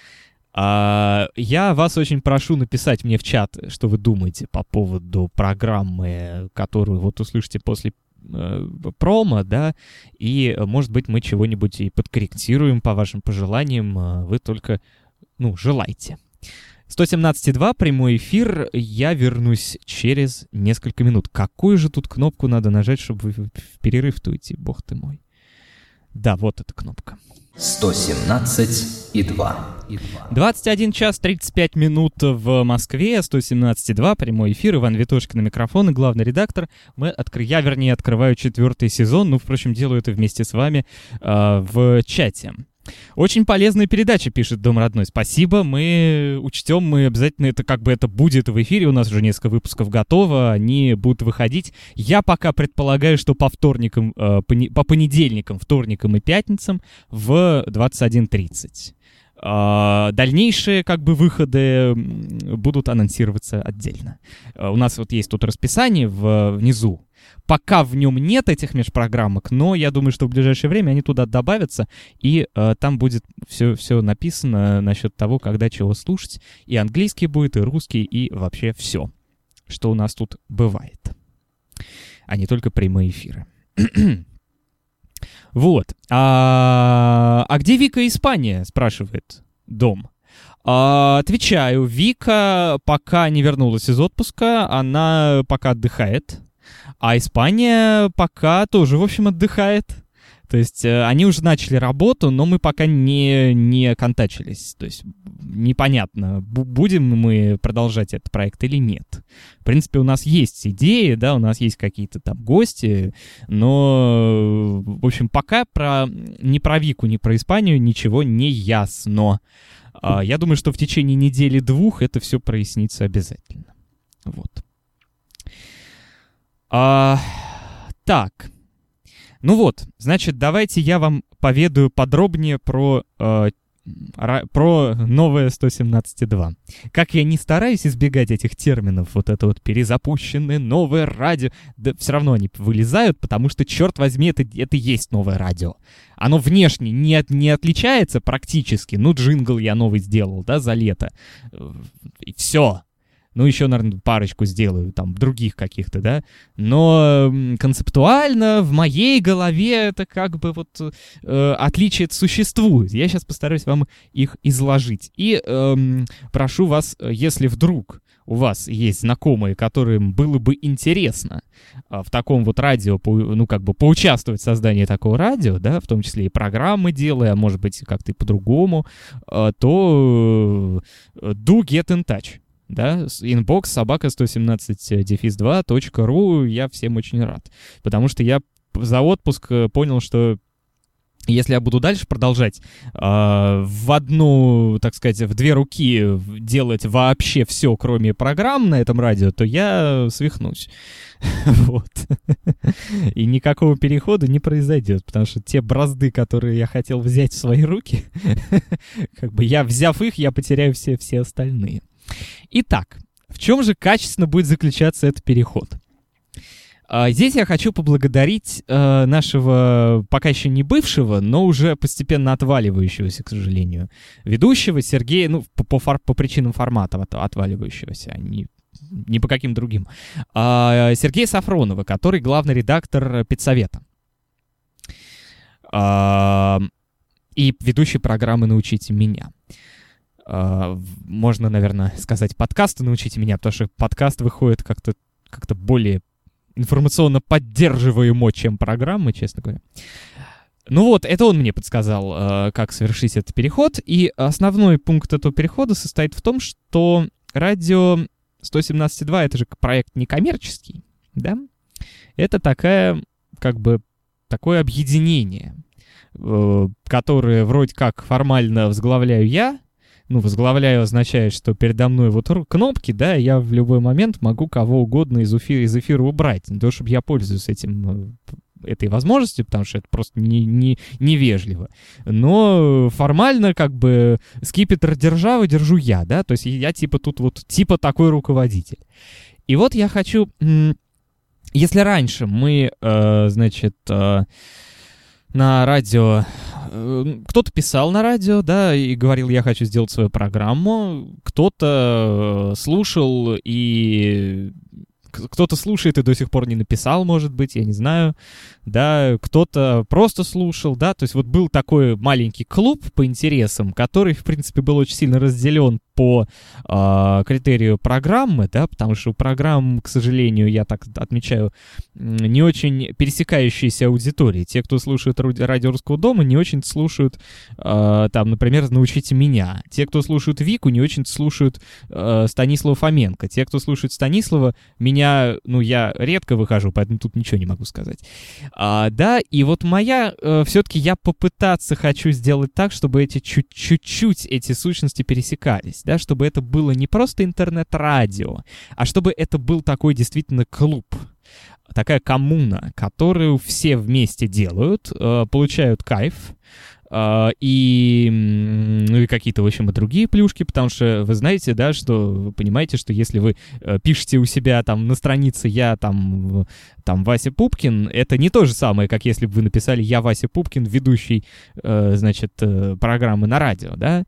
Uh, я вас очень прошу написать мне в чат, что вы думаете по поводу программы, которую вот услышите после э, промо, да, и, может быть, мы чего-нибудь и подкорректируем по вашим пожеланиям, вы только, ну, желайте. сто семнадцать и два, прямой эфир, я вернусь через несколько минут. Какую же тут кнопку надо нажать, чтобы в перерыв-то уйти, бог ты мой? Да, вот эта кнопка. сто семнадцать и два. двадцать один час тридцать пять минут в Москве, сто семнадцать и два, прямой эфир, Иван Витошкин на микрофон и главный редактор. Мы откр... Я, вернее, открываю четвертый сезон, ну, впрочем, делаю это вместе с вами э, в чате. Очень полезная передача, пишет Дом родной. Спасибо, мы учтем, мы обязательно, это как бы это будет в эфире, у нас уже несколько выпусков готово, они будут выходить. Я пока предполагаю, что по вторникам, э, пони... по понедельникам, вторникам и пятницам в двадцать один тридцать. Uh, дальнейшие, как бы, выходы будут анонсироваться отдельно. Uh, у нас вот есть тут расписание в, внизу. Пока в нем нет этих межпрограммок, но я думаю, что в ближайшее время они туда добавятся, и uh, там будет все, все написано насчет того, когда чего слушать. И английский будет, и русский, и вообще все, что у нас тут бывает. А не только прямые эфиры. Вот. А, а где Вика Испания, спрашивает Дом. А, отвечаю, Вика пока не вернулась из отпуска, она пока отдыхает, а Испания пока тоже, в общем, отдыхает. То есть э, они уже начали работу, но мы пока не, не контачились. То есть непонятно, б- будем мы продолжать этот проект или нет. В принципе, у нас есть идеи, да, у нас есть какие-то там гости, но, в общем, пока про, ни про Вику, ни про Испанию ничего не ясно. А, я думаю, что в течение недели-двух это все прояснится обязательно. Вот. А, так... Ну вот, значит, давайте я вам поведаю подробнее про, э, про новое сто семнадцать и два. Как я не стараюсь избегать этих терминов, вот это вот перезапущенное новое радио, да все равно они вылезают, потому что, черт возьми, это, это есть новое радио. Оно внешне не, не отличается практически, ну, джингл я новый сделал, да, за лето, и все. Ну, еще, наверное, парочку сделаю, там, других каких-то, да. Но концептуально в моей голове это как бы вот э, отличия существуют. Я сейчас постараюсь вам их изложить. И э, прошу вас, если вдруг у вас есть знакомые, которым было бы интересно э, в таком вот радио, по, ну, как бы поучаствовать в создании такого радио, да, в том числе и программы делая, а может быть, как-то и по-другому, э, то э, do get in touch. Да, inbox собака сто семнадцать дефис два точка ру, я всем очень рад. Потому что я за отпуск понял, что если я буду дальше продолжать э, в одну, так сказать, в две руки делать вообще все, кроме программ на этом радио, то я свихнусь. Вот. И никакого перехода не произойдет, потому что те бразды, которые я хотел взять в свои руки, как бы я, взяв их, я потеряю все, все остальные. Итак, в чем же качественно будет заключаться этот переход? Здесь я хочу поблагодарить э, нашего, пока еще не бывшего, но уже постепенно отваливающегося, к сожалению, ведущего Сергея, ну, по, по, фор, по причинам формата от, отваливающегося, а не, не по каким другим, а, Сергея Сафронова, который главный редактор Педсовета. А, и ведущий программы «Научите меня». А, можно, наверное, сказать подкасты «Научите меня», потому что подкаст выходит как-то, как-то более информационно поддерживаемо, чем программы, честно говоря. Ну вот, это он мне подсказал, э, как совершить этот переход. И основной пункт этого перехода состоит в том, что радио сто семнадцать и два — это же проект некоммерческий, да? Это такая, как бы, такое объединение, э, которое вроде как формально возглавляю я. Ну, возглавляю означает, что передо мной вот кнопки, да, я в любой момент могу кого угодно из эфира, из эфира убрать. Не то, чтобы я пользуюсь этим, этой возможностью, потому что это просто не, не, невежливо. Но формально, как бы, скипетр державы держу я, да, то есть я типа тут вот, типа такой руководитель. И вот я хочу, если раньше мы, э, значит, э, на радио, кто-то писал на радио, да, и говорил, я хочу сделать свою программу, кто-то слушал и... Кто-то слушает и до сих пор не написал, может быть, я не знаю, да, кто-то просто слушал, да, то есть вот был такой маленький клуб по интересам, который, в принципе, был очень сильно разделен по э, критерию программы, да, потому что у программ, к сожалению, я так отмечаю, не очень пересекающиеся аудитории. Те, кто слушает радио Русского дома, не очень слушают, э, там, например, «Научите меня». Те, кто слушают Вику, не очень слушают э, Станислава Фоменко. Те, кто слушает Станислава, меня ну, я редко выхожу, поэтому тут ничего не могу сказать. А, да, и вот моя, э, все-таки я попытаться хочу сделать так, чтобы эти чуть-чуть эти сущности пересекались, да, чтобы это было не просто интернет-радио, а чтобы это был такой действительно клуб, такая коммуна, которую все вместе делают, э, получают кайф, Uh, и, ну, и какие-то, в общем, и другие плюшки, потому что вы знаете, да, что вы понимаете, что если вы uh, пишете у себя там на странице «Я там, там Вася Пупкин», это не то же самое, как если бы вы написали «Я Вася Пупкин, ведущий, uh, значит, uh, программы на радио», да,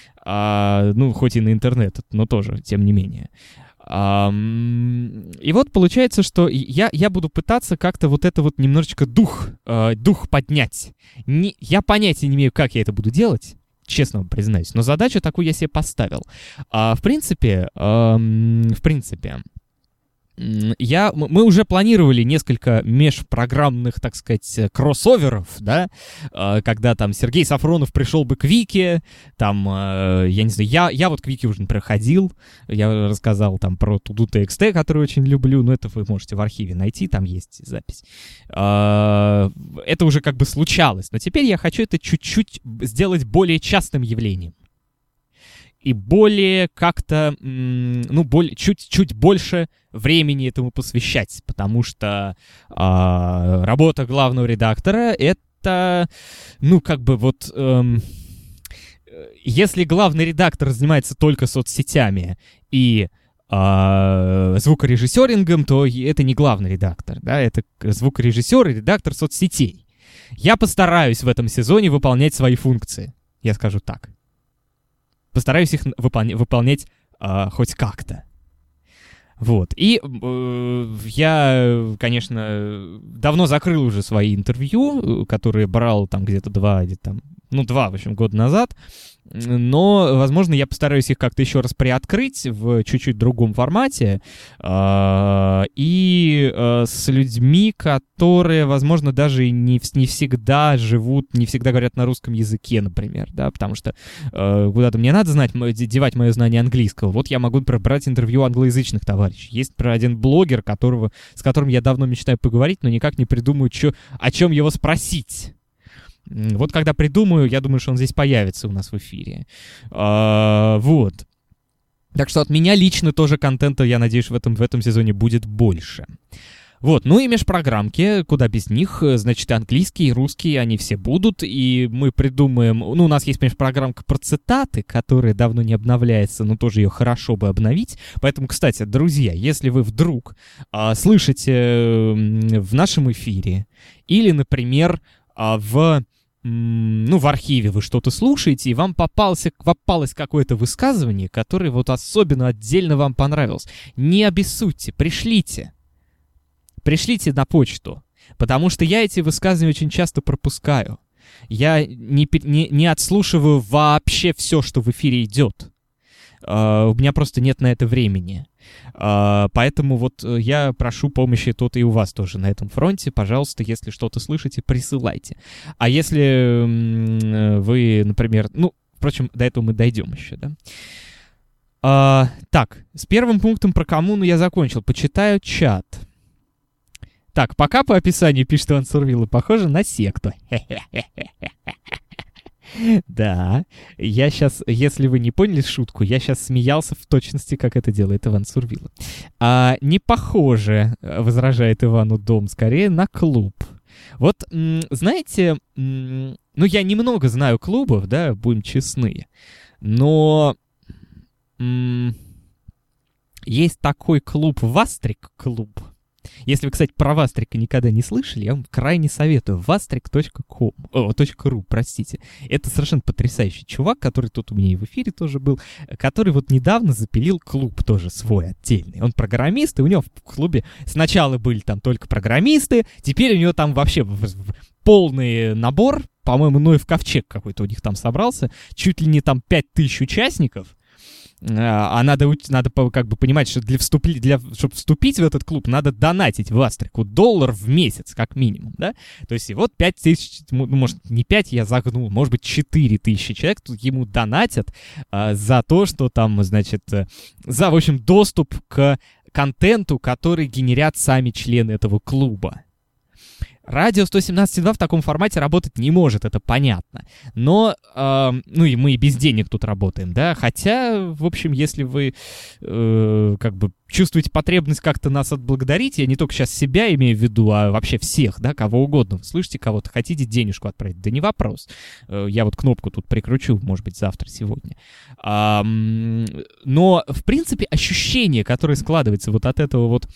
uh, ну, хоть и на интернет, но тоже, тем не менее. Um, и вот получается, что я, я буду пытаться как-то вот это вот немножечко дух, э, дух поднять. Не, я понятия не имею, как я это буду делать, честно вам признаюсь, но задачу такую я себе поставил. А, в принципе, эм, в принципе, я, мы уже планировали несколько межпрограммных, так сказать, кроссоверов, да, когда там Сергей Сафронов пришел бы к Вике, там, я не знаю, я, я вот к Вике уже не проходил, я рассказал там про Туду.txt, которую очень люблю, но это вы можете в архиве найти, там есть запись. Это уже как бы случалось, но теперь я хочу это чуть-чуть сделать более частым явлением. И более как-то, ну, более, чуть-чуть больше времени этому посвящать, потому что э, работа главного редактора — это, ну, как бы вот, эм, если главный редактор занимается только соцсетями и э, звукорежиссерингом, то это не главный редактор, да, это звукорежиссер и редактор соцсетей. Я постараюсь в этом сезоне выполнять свои функции, я скажу так. Постараюсь их выполня- выполнять э, хоть как-то. Вот. И э, я, конечно, давно закрыл уже свои интервью, которые брал там где-то два, где-то там, ну, два, в общем, года назад. Но, возможно, я постараюсь их как-то еще раз приоткрыть в чуть-чуть другом формате. И с людьми, которые, возможно, даже не, не всегда живут, не всегда говорят на русском языке, например, да, потому что куда-то мне надо знать, девать мое знание английского. Вот я могу брать интервью англоязычных товарищей. Есть один блогер, которого, с которым я давно мечтаю поговорить, но никак не придумаю, чё, о чем его спросить. Вот когда придумаю, я думаю, что он здесь появится у нас в эфире. А, вот. Так что от меня лично тоже контента, я надеюсь, в этом, в этом сезоне будет больше. Вот, ну и межпрограммки, куда без них, значит, английский и русский, они все будут, и мы придумаем, ну, у нас есть межпрограммка про цитаты, которая давно не обновляется, но тоже ее хорошо бы обновить, поэтому, кстати, друзья, если вы вдруг а, слышите в нашем эфире, или, например, а, в... ну, в архиве вы что-то слушаете, и вам попался, попалось какое-то высказывание, которое вот особенно отдельно вам понравилось. Не обессудьте, пришлите. Пришлите на почту, потому что я эти высказывания очень часто пропускаю. Я не, не, не отслушиваю вообще все, что в эфире идет. Uh, у меня просто нет на это времени. Uh, поэтому вот я прошу помощи тут и у вас тоже на этом фронте. Пожалуйста, если что-то слышите, присылайте. А если uh, вы, например... Ну, впрочем, до этого мы дойдем еще, да? Uh, так, с первым пунктом про коммуну я закончил. Почитаю чат. Так, пока по описанию пишет Иван Сурвило, похоже на секту. Да, я сейчас, если вы не поняли шутку, я сейчас смеялся в точности, как это делает Иван Сурвило. А, не похоже, возражает Ивану Дом, скорее на клуб. Вот, м- знаете, м- ну я немного знаю клубов, да, будем честны, но м- есть такой клуб Вастрик-клуб. Если вы, кстати, про Вастрика никогда не слышали, я вам крайне советую. вастрик точка ком, о, .ру, простите. Это совершенно потрясающий чувак, который тут у меня и в эфире тоже был, который вот недавно запилил клуб тоже свой отдельный. Он программист, и у него в клубе сначала были там только программисты, теперь у него там вообще полный набор, по-моему, ну и в ковчег какой-то у них там собрался, чуть ли не там пять тысяч участников. А надо, надо как бы понимать, что для вступли, для, чтобы вступить в этот клуб, надо донатить в Вастрику доллар в месяц, как минимум, да? То есть и вот пять тысяч, ну, может, не пять, я загнул, может быть, четыре тысячи человек тут ему донатят а, за то, что там, значит, за, в общем, доступ к контенту, который генерят сами члены этого клуба. Радио сто семнадцать и два в таком формате работать не может, это понятно. Но, э, ну и мы и без денег тут работаем, да. Хотя, в общем, если вы э, как бы чувствуете потребность как-то нас отблагодарить, я не только сейчас себя имею в виду, а вообще всех, да, кого угодно. Вы слышите кого-то, хотите денежку отправить? Да не вопрос. Э, я вот кнопку тут прикручу, может быть, завтра, сегодня. А, но, в принципе, ощущение, которое складывается вот от этого вот,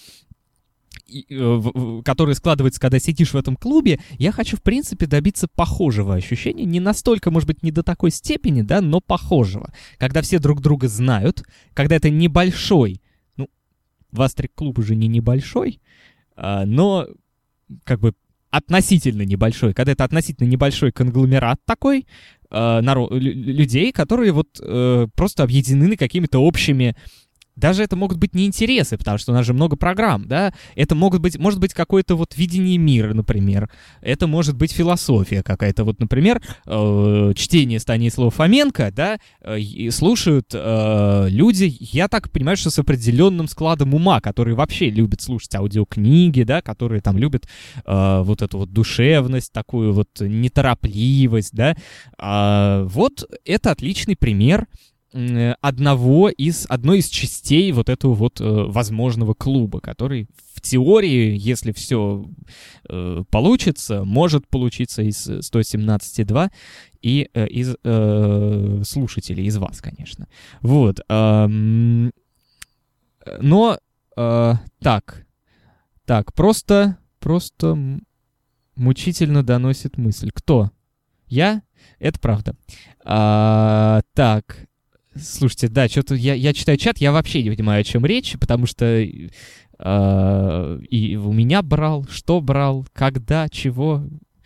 который складывается, когда сидишь в этом клубе, я хочу, в принципе, добиться похожего ощущения. Не настолько, может быть, не до такой степени, да, но похожего. Когда все друг друга знают, когда это небольшой, ну, Вастрик-клуб уже не небольшой, а, но как бы относительно небольшой, когда это относительно небольшой конгломерат такой, а, народ, людей, которые вот а, просто объединены какими-то общими. Даже это могут быть не интересы, потому что у нас же много программ, да? Это могут быть, может быть какое-то вот видение мира, например. Это может быть философия какая-то. Вот, например, э, чтение Станислава Фоменко, да, э, и слушают э, люди, я так понимаю, что с определенным складом ума, которые вообще любят слушать аудиокниги, да, которые там любят э, вот эту вот душевность, такую вот неторопливость, да. А, вот это отличный пример одного из, одной из частей вот этого вот э, возможного клуба, который в теории, если все э, получится, может получиться из сто семнадцать и два и э, из э, слушателей, из вас, конечно. Вот. Э, но э, так, так, просто, просто мучительно доносит мысль. Кто? Я? Это правда. А, так... Слушайте, да, что-то я, я читаю чат, я вообще не понимаю, о чем речь, потому что э, и у меня брал, что брал, когда, чего.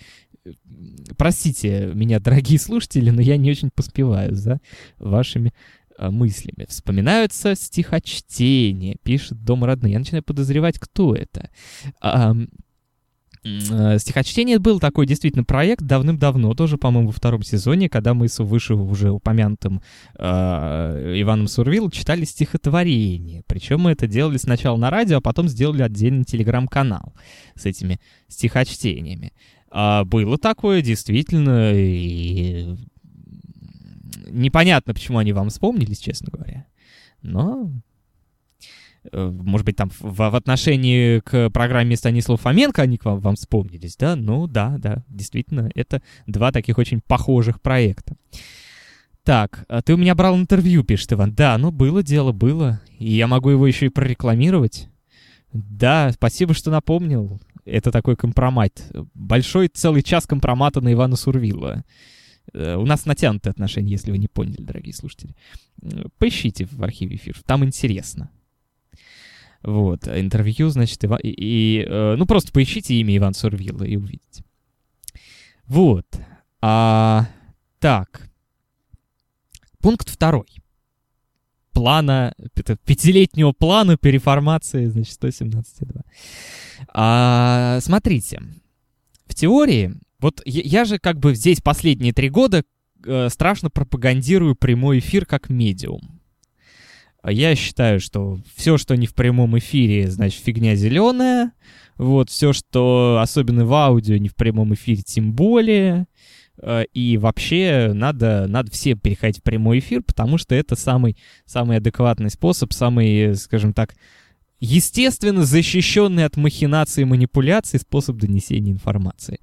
простите меня, дорогие слушатели, но я не очень поспеваю за вашими э, мыслями. Вспоминаются стихочтения, пишет Дом родные. Я начинаю подозревать, кто это. А, э, стихочтение был такой действительно проект давным-давно, тоже, по-моему, во втором сезоне, когда мы с выше уже упомянутым э, Иваном Сурвилом читали стихотворение. Причем мы это делали сначала на радио, а потом сделали отдельный телеграм-канал с этими стихочтениями. А было такое, действительно, и непонятно, почему они вам вспомнились, честно говоря. Но, может быть, там в, в отношении к программе Станислава Фоменко они к вам, вам вспомнились, да? Ну, да, да, действительно, это два таких очень похожих проекта. Так, а ты у меня брал интервью, пишет Иван. Да, ну, было дело, было. И я могу его еще и прорекламировать. Да, спасибо, что напомнил. Это такой компромат. Большой целый час компромата на Ивана Сурвила. У нас натянутые отношения, если вы не поняли, дорогие слушатели. Поищите в архиве эфиров, там интересно. Вот, интервью, значит, Ива... и, и, ну, просто поищите имя Ивана Сурвила и увидите. Вот. А, так. Пункт второй. Плана, пятилетнего плана переформации, значит, сто семнадцать и два. А, смотрите, в теории, вот я, я же как бы здесь последние три года э, страшно пропагандирую прямой эфир как медиум. Я считаю, что все, что не в прямом эфире, значит, фигня зеленая. Вот, все, что особенно в аудио, не в прямом эфире, тем более. И вообще надо, надо всем переходить в прямой эфир, потому что это самый, самый адекватный способ, самый, скажем так, естественно защищенный от махинаций и манипуляций способ донесения информации.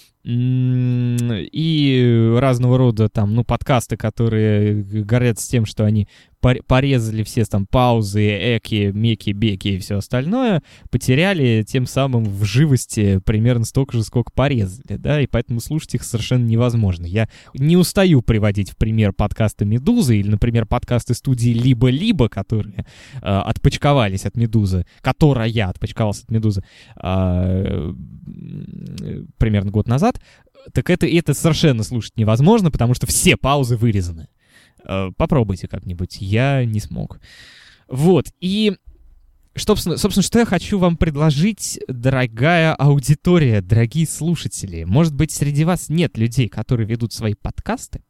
И разного рода там, ну, подкасты, которые горят с тем, что они порезали все там паузы, эки, меки, беки и все остальное, потеряли тем самым в живости примерно столько же, сколько порезали, да, и поэтому слушать их совершенно невозможно. Я не устаю приводить в пример подкасты «Медузы» или, например, подкасты студии «Либо-либо», которые э, отпочковались от «Медузы», которая отпочковался от «Медузы» э, примерно год назад, так это, это совершенно слушать невозможно, потому что все паузы вырезаны. Попробуйте как-нибудь, я не смог. Вот, и, собственно, собственно, что я хочу вам предложить, дорогая аудитория, дорогие слушатели. Может быть, среди вас нет людей, которые ведут свои подкасты,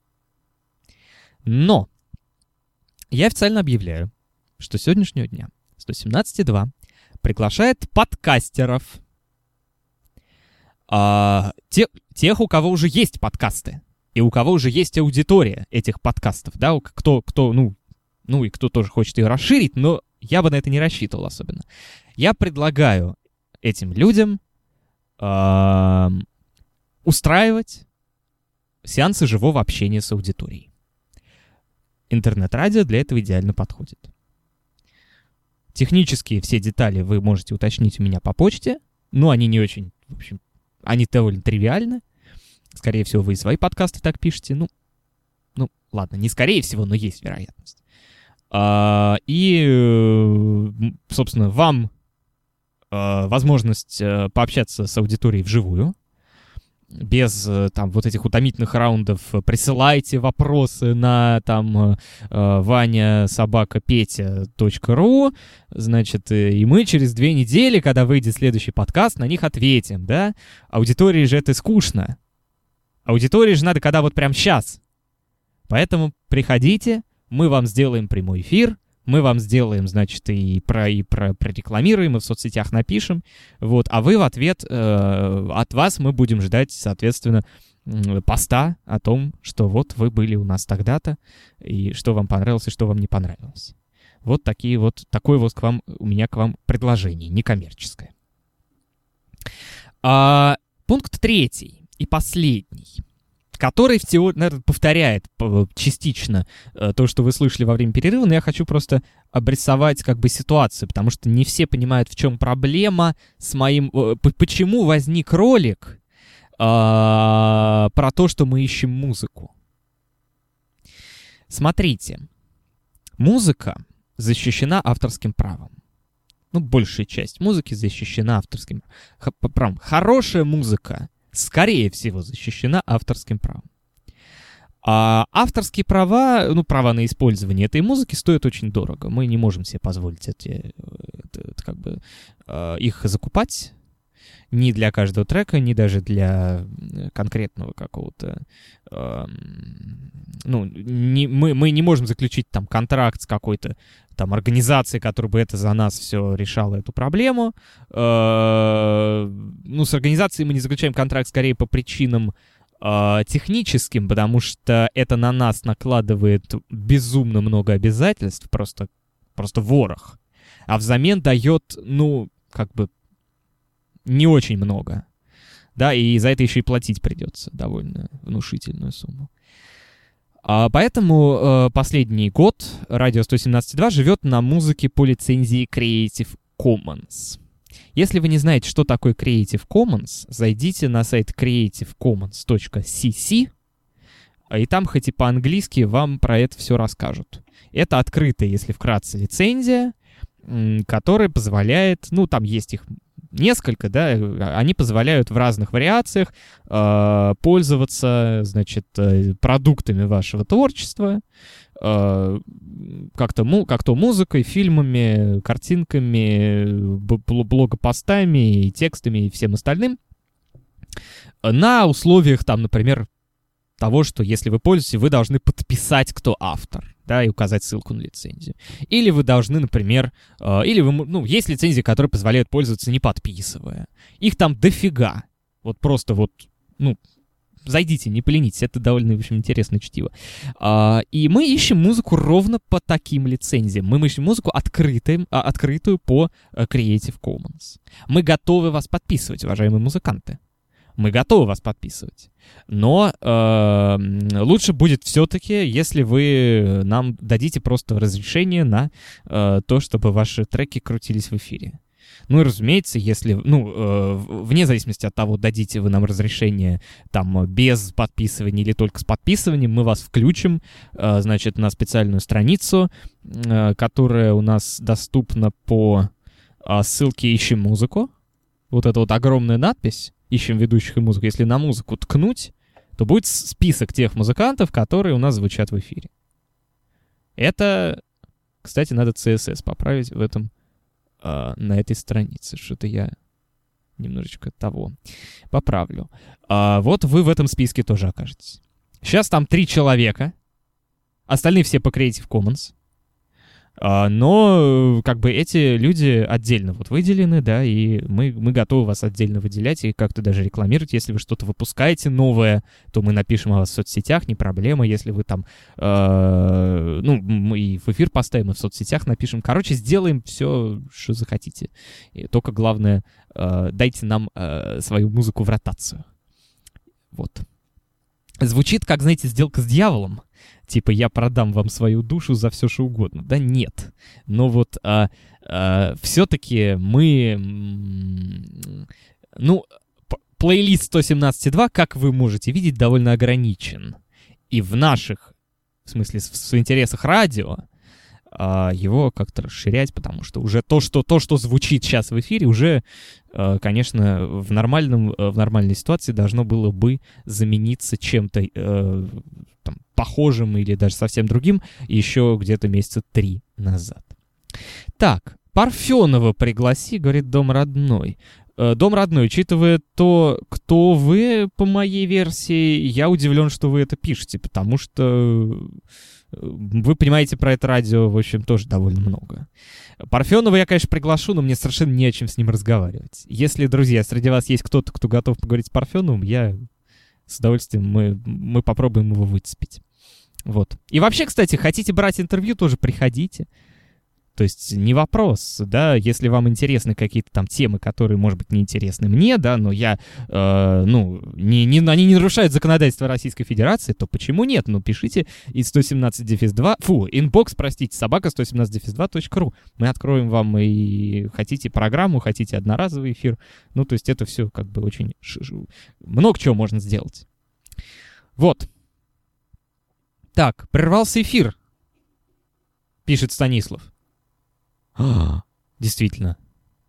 но я официально объявляю, что с сегодняшнего дня сто семнадцать и два приглашает подкастеров, а, те, тех, у кого уже есть подкасты. И у кого уже есть аудитория этих подкастов, да, кто, кто, ну, ну и кто тоже хочет ее расширить, но я бы на это не рассчитывал особенно. Я предлагаю этим людям э, устраивать сеансы живого общения с аудиторией. Интернет-радио для этого идеально подходит. Технические все детали вы можете уточнить у меня по почте, но они не очень, в общем, они довольно тривиальны. Скорее всего, вы и свои подкасты так пишете. Ну, ну ладно, не скорее всего, но есть вероятность. А, и, собственно, вам а, возможность а, пообщаться с аудиторией вживую, без там вот этих утомительных раундов. Присылайте вопросы на там ваня собака петя точка ру, значит, и мы через две недели, когда выйдет следующий подкаст, на них ответим, да? Аудитории же это скучно. Аудитории же надо, когда вот прям сейчас. Поэтому приходите, мы вам сделаем прямой эфир, мы вам сделаем, значит, и про и про прорекламируем, и в соцсетях напишем, вот, а вы в ответ, э, от вас мы будем ждать, соответственно, поста о том, что вот вы были у нас тогда-то, и что вам понравилось, и что вам не понравилось. Вот такие вот, такое вот к вам, у меня к вам предложение, некоммерческое. А, пункт третий и последний, который в теории, наверное, повторяет частично то, что вы слышали во время перерыва, но я хочу просто обрисовать как бы ситуацию, потому что не все понимают, в чем проблема с моим... Почему возник ролик а, про то, что мы ищем музыку. Смотрите, музыка защищена авторским правом. Ну, большая часть музыки защищена авторским правом. Хорошая музыка скорее всего, защищена авторским правом. А авторские права, ну, права на использование этой музыки стоят очень дорого. Мы не можем себе позволить эти, это, это, как бы, их закупать. Ни для каждого трека, ни даже для конкретного какого-то... Э, ну, не, мы, мы не можем заключить там контракт с какой-то там организацией, которая бы это за нас все решала, эту проблему. Э, ну, с организацией мы не заключаем контракт скорее по причинам э, техническим, потому что это на нас накладывает безумно много обязательств, просто, просто ворох. А взамен дает, ну, как бы, не очень много. Да, и за это еще и платить придется довольно внушительную сумму. А поэтому э, последний год радио сто семнадцать и два живет на музыке по лицензии Creative Commons. Если вы не знаете, что такое Creative Commons, зайдите на сайт креатив коммонс точка си си, и там хоть и по-английски вам про это все расскажут. Это открытая, если вкратце, лицензия, которая позволяет, ну, там есть их несколько, да, они позволяют в разных вариациях э, пользоваться, значит, э, продуктами вашего творчества, э, как-то, му- как-то музыкой, фильмами, картинками, блогопостами, и текстами и всем остальным на условиях, там, например, того, что если вы пользуетесь, вы должны подписать, кто автор, да, и указать ссылку на лицензию. Или вы должны, например, э, или вы, ну, есть лицензии, которые позволяют пользоваться, не подписывая. Их там дофига. Вот просто вот, ну, зайдите, не поленитесь, это довольно, в общем, интересное чтиво. А, и мы ищем музыку ровно по таким лицензиям. Мы ищем музыку открытым, а, открытую по Creative Commons. Мы готовы вас подписывать, уважаемые музыканты. Мы готовы вас подписывать. Но э, лучше будет все-таки, если вы нам дадите просто разрешение на э, то, чтобы ваши треки крутились в эфире. Ну и, разумеется, если, ну, э, вне зависимости от того, дадите вы нам разрешение там без подписывания или только с подписыванием, мы вас включим, э, значит, на специальную страницу, э, которая у нас доступна по э, ссылке «Ищем музыку». Вот эта вот огромная надпись «Ищем ведущих и музыку». Если на музыку ткнуть, то будет список тех музыкантов, которые у нас звучат в эфире. Это, кстати, надо си эс эс поправить в этом, э, на этой странице. Что-то я немножечко того поправлю. А вот вы в этом списке тоже окажетесь. Сейчас там три человека. Остальные все по Creative Commons. Но, как бы, эти люди отдельно вот выделены, да, и мы, мы готовы вас отдельно выделять и как-то даже рекламировать. Если вы что-то выпускаете новое, то мы напишем о вас в соцсетях, не проблема. Если вы там, э, ну, мы и в эфир поставим, и в соцсетях напишем. Короче, сделаем все, что захотите. И только главное, э, дайте нам э, свою музыку в ротацию. Вот. Звучит, как, знаете, сделка с дьяволом. Типа, я продам вам свою душу за все, что угодно. Да нет. Но вот а, а, все-таки мы... Ну, плейлист сто семнадцать и два, как вы можете видеть, довольно ограничен. И в наших, в смысле, в, в интересах радио, а, его как-то расширять, потому что уже то, что, то, что звучит сейчас в эфире, уже, а, конечно, в, нормальном, в нормальной ситуации должно было бы замениться чем-то... А, там, похожим или даже совсем другим еще где-то месяца три назад. Так, Парфенова пригласи, говорит Дом Родной. Э, Дом Родной, учитывая то, кто вы, по моей версии, я удивлен, что вы это пишете, потому что вы понимаете про это радио, в общем, тоже довольно много. Парфенова я, конечно, приглашу, но мне совершенно не о чем с ним разговаривать. Если, друзья, среди вас есть кто-то, кто готов поговорить с Парфеновым, я... С удовольствием мы, мы попробуем его выцепить. Вот. И вообще, кстати, хотите брать интервью, тоже приходите. То есть не вопрос, да, если вам интересны какие-то там темы, которые, может быть, не интересны мне, да, но я, э, ну, не, не, они не нарушают законодательство Российской Федерации, то почему нет? Ну, пишите из сто семнадцать два, фу, инбокс, простите, собака сто семнадцать два точка ру. Мы откроем вам и хотите программу, хотите одноразовый эфир. Ну, то есть это все как бы очень... Много чего можно сделать. Вот. Так, прервался эфир, пишет Станислав. А, действительно.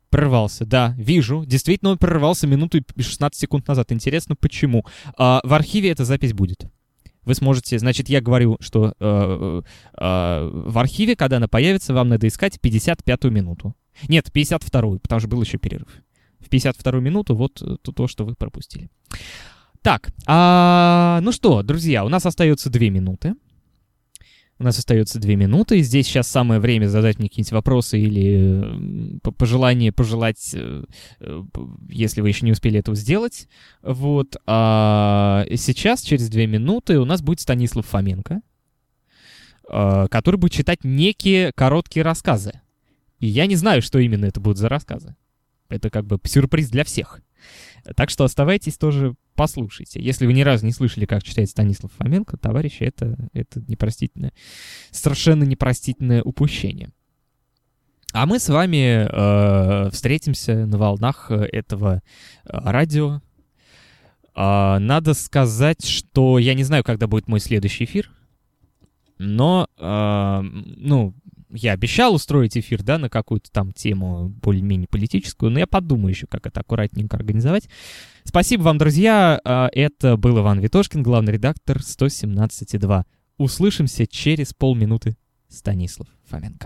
Прервался, да, вижу. Действительно, он прервался минуту и шестнадцать секунд назад. Интересно, почему? А, в архиве эта запись будет. Вы сможете... Значит, я говорю, что э, э, в архиве, когда она появится, вам надо искать пятьдесят пятую минуту. Нет, пятьдесят вторую, потому что был еще перерыв. В пятьдесят вторую минуту вот то, то что вы пропустили. Так, а, ну что, друзья, у нас остается две минуты. У нас остается две минуты, и здесь сейчас самое время задать мне какие-нибудь вопросы или пожелания пожелать, если вы еще не успели этого сделать. Вот. А сейчас, через две минуты, у нас будет Станислав Фоменко, который будет читать некие короткие рассказы. И я не знаю, что именно это будут за рассказы. Это как бы сюрприз для всех. Так что оставайтесь тоже, послушайте. Если вы ни разу не слышали, как читает Станислав Фоменко, товарищи, это, это непростительное, совершенно непростительное упущение. А мы с вами э, встретимся на волнах этого э, радио. Э, надо сказать, что я не знаю, когда будет мой следующий эфир, но, э, ну... Я обещал устроить эфир, да, на какую-то там тему более-менее политическую, но я подумаю еще, как это аккуратненько организовать. Спасибо вам, друзья. Это был Иван Витошкин, главный редактор сто семнадцать и два. Услышимся через полминуты. Станислав Фоменко.